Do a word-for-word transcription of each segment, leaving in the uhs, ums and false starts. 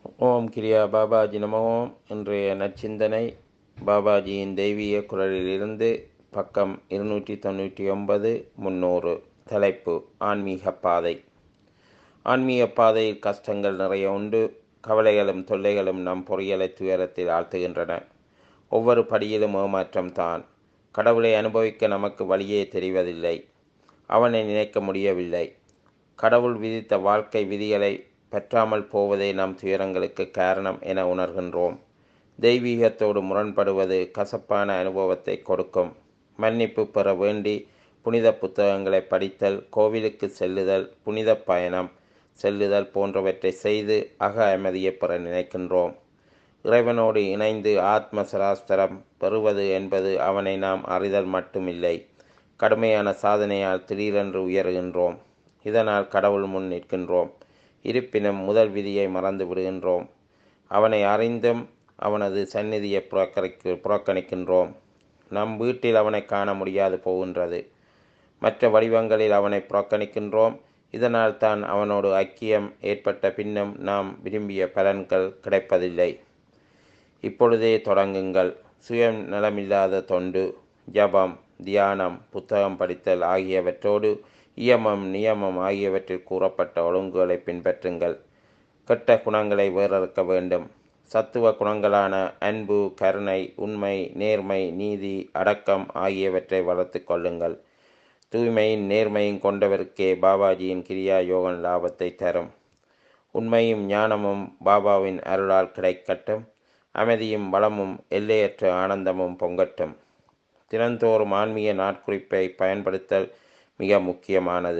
ஓம் கிரியா பாபாஜி நமோ. இன்றைய நற்சிந்தனை பாபாஜியின் தெய்வீக குரலிலிருந்து பக்கம் இருநூற்றி தொண்ணூற்றி ஒன்பது முன்னூறு. தலைப்பு: ஆன்மீக பாதை. ஆன்மீக பாதையில் கஷ்டங்கள் நிறைய உண்டு. கவலைகளும் தொல்லைகளும் நம் பொறியலை துயரத்தில் ஆழ்த்துகின்றன. ஒவ்வொரு படியிலும் ஏமாற்றம்தான். கடவுளை அனுபவிக்க நமக்கு வழியே தெரிவதில்லை. அவனை நினைக்க முடியவில்லை. கடவுள் விதித்த வாழ்க்கை விதிகளை பற்றாமல் போவதே நம் துயரங்களுக்கு காரணம் என உணர்கின்றோம். தெய்வீகத்தோடு முரண்படுவது கசப்பான அனுபவத்தை கொடுக்கும். மன்னிப்பு பெற வேண்டி புனித புத்தகங்களை படித்தல், கோவிலுக்கு செல்லுதல், புனித பயணம் செல்லுதல் போன்றவற்றை செய்து அக அமைதியை பெற நினைக்கின்றோம். இறைவனோடு இணைந்து ஆத்ம சராஸ்திரம் பெறுவது என்பது அவனை நாம் அறிதல் மட்டுமில்லை. கடுமையான சாதனையால் திடீரென்று உயர்கின்றோம். இதனால் கடவுள் முன் நிற்கின்றோம். இருப்பினும் முதல் விதியை மறந்து விடுகின்றோம். அவனை அறிந்தும் அவனது சந்நிதியை புறக்கணிக்க புறக்கணிக்கின்றோம். நம் வீட்டில் அவனை காண முடியாது போகின்றது. மற்ற வடிவங்களில் அவனை புறக்கணிக்கின்றோம். இதனால் தான் அவனோடு ஐக்கியம் ஏற்பட்ட பின்னும் நாம் விரும்பிய பலன்கள் கிடைப்பதில்லை. இப்பொழுதே தொடங்குங்கள். சுயம் நலமில்லாத தொண்டு, ஜபம், தியானம், புத்தகம் படித்தல் ஆகியவற்றோடு இயமம் நியமம் ஆகியவற்றில் கூறப்பட்ட ஒழுங்குகளை பின்பற்றுங்கள். கெட்ட குணங்களை வேறறுக்க வேண்டும். சத்துவ குணங்களான அன்பு, கருணை, உண்மை, நேர்மை, நீதி, அடக்கம் ஆகியவற்றை வளர்த்து கொள்ளுங்கள். தூய்மையும் நேர்மையும் கொண்டவருக்கே பாபாஜியின் கிரியா யோகன் லாபத்தை தரும். உண்மையும் ஞானமும் பாபாவின் அருளால் கிடைக்கட்டும். அமைதியும் வளமும் எல்லையற்ற ஆனந்தமும் பொங்கட்டும். தினந்தோறும் ஆன்மீக நாட்குறிப்பை பயன்படுத்தல் மிக முக்கியமானது.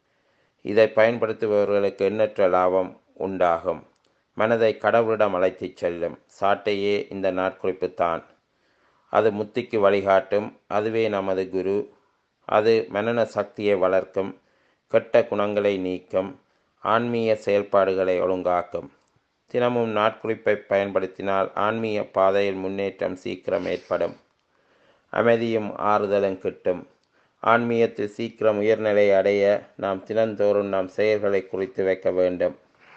இதை பயன்படுத்துபவர்களுக்கு எண்ணற்ற லாபம் உண்டாகும். மனதை கடவுளிடம் அழைத்து செல்லும் சாட்டையே இந்த நாட்குறிப்பு தான். அது முத்திக்கு வழிகாட்டும். அதுவே நமது குரு. அது மனன சக்தியை வளர்க்கும், கெட்ட குணங்களை நீக்கும், ஆன்மீக செயல்பாடுகளை ஒழுங்காக்கும். தினமும் நாட்குறிப்பை பயன்படுத்தினால் ஆன்மீக பாதையில் முன்னேற்றம் சீக்கிரம் ஏற்படும். அமைதியும் ஆறுதலும் கிட்டும். ஆன்மீகத்தில் சீக்கிரம் உயர்நிலை அடைய நாம் தினந்தோறும் நாம் செயல்களை குறித்து வைக்க வேண்டும்.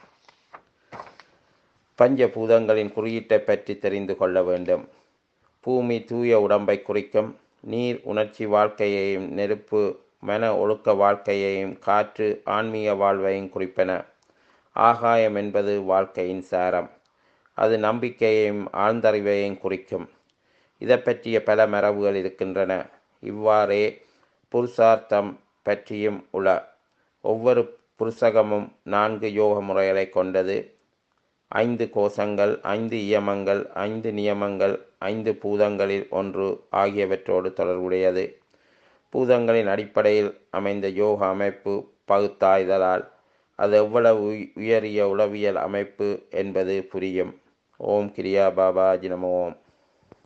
பஞ்ச பூதங்களின் குறியீட்டை பற்றி தெரிந்து கொள்ள வேண்டும். பூமி தூய உடம்பை குறிக்கும். நீர் உணர்ச்சி வாழ்க்கையையும், நெருப்பு மன ஒழுக்க வாழ்க்கையையும், காற்று ஆன்மீக வாழ்வையும் குறிப்பன. ஆகாயம் என்பது வாழ்க்கையின் சாரம். அது நம்பிக்கையையும் ஆழ்ந்தறிவையும் குறிக்கும். இதை பற்றிய பல மரபுகள் இருக்கின்றன. இவ்வாறே புருஷார்த்தம் பற்றியும் உள. ஒவ்வொரு புருஷகமும் நான்கு யோக முறைகளை கொண்டது. ஐந்து கோஷங்கள், ஐந்து இயமங்கள், ஐந்து நியமங்கள், ஐந்து பூதங்களில் ஒன்று ஆகியவற்றோடு தொடர்புடையது. பூதங்களின் அடிப்படையில் அமைந்த யோக அமைப்பு பகுத்தாய்தலால் அது எவ்வளவு உயரிய உளவியல் அமைப்பு என்பது புரியும். ஓம் கிரியா பாபாஜி நமோ.